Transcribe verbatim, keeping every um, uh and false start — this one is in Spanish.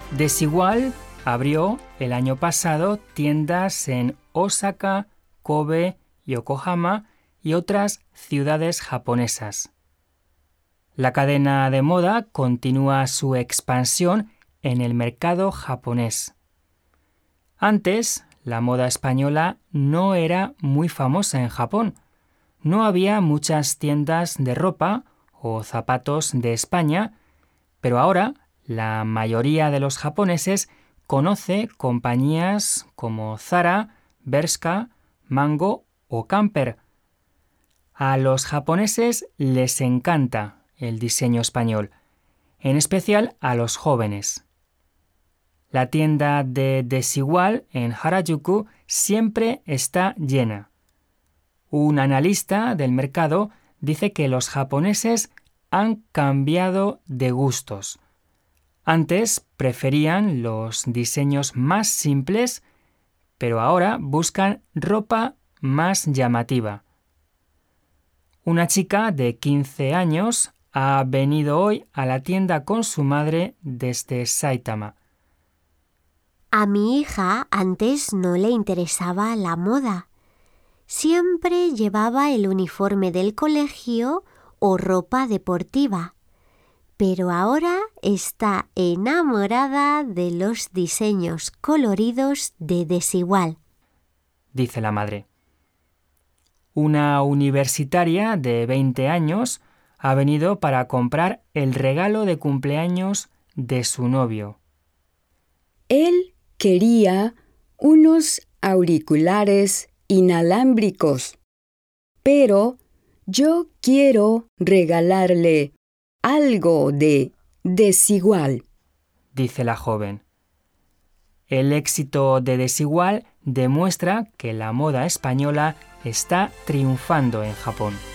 Desigual abrió el año pasado tiendas en Osaka, Kobe, Yokohama y otras ciudades japonesas. La cadena de moda continúa su expansión en el mercado japonés. Antes, la moda española no era muy famosa en Japón. No había muchas tiendas de ropa o zapatos de España, pero ahora la mayoría de los japoneses conoce compañías como Zara, Bershka, Mango o Camper. A los japoneses les encanta el diseño español, en especial a los jóvenes. La tienda de Desigual en Harajuku siempre está llena. Un analista del mercado dice que los japoneses han cambiado de gustos. Antes preferían los diseños más simples, pero ahora buscan ropa más llamativa. Una chica de quince años ha venido hoy a la tienda con su madre desde Saitama. A mi hija antes no le interesaba la moda. Siempre llevaba el uniforme del colegio o ropa deportiva, pero ahora está enamorada de los diseños coloridos de Desigual, dice la madre. Una universitaria de veinte años ha venido para comprar el regalo de cumpleaños de su novio. Él quería unos auriculares inalámbricos, pero yo quiero regalarle algo de Desigual, dice la joven. El éxito de Desigual demuestra que la moda española está triunfando en Japón.